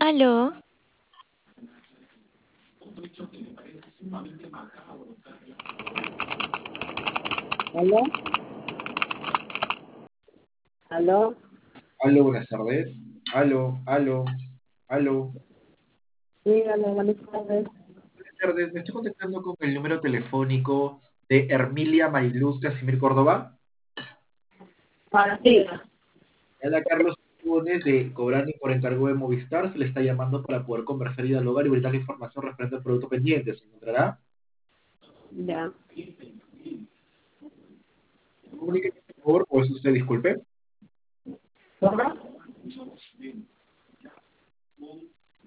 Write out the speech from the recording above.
Aló, ¿Aló? ¿Aló? Aló, buenas tardes. Aló, aló, aló. Sí, aló, buenas tardes. Buenas tardes, me estoy contactando con el número telefónico de Hermilia Mariluz Casimir Córdoba. Sí, Habla Carlos Funes de Cobrando por encargo de Movistar. Se le está llamando para poder conversar y dialogar y brindar información referente al producto pendiente. ¿Se encontrará? ya. Comuníqueme, por favor, o es usted, disculpe. ¿Cómo?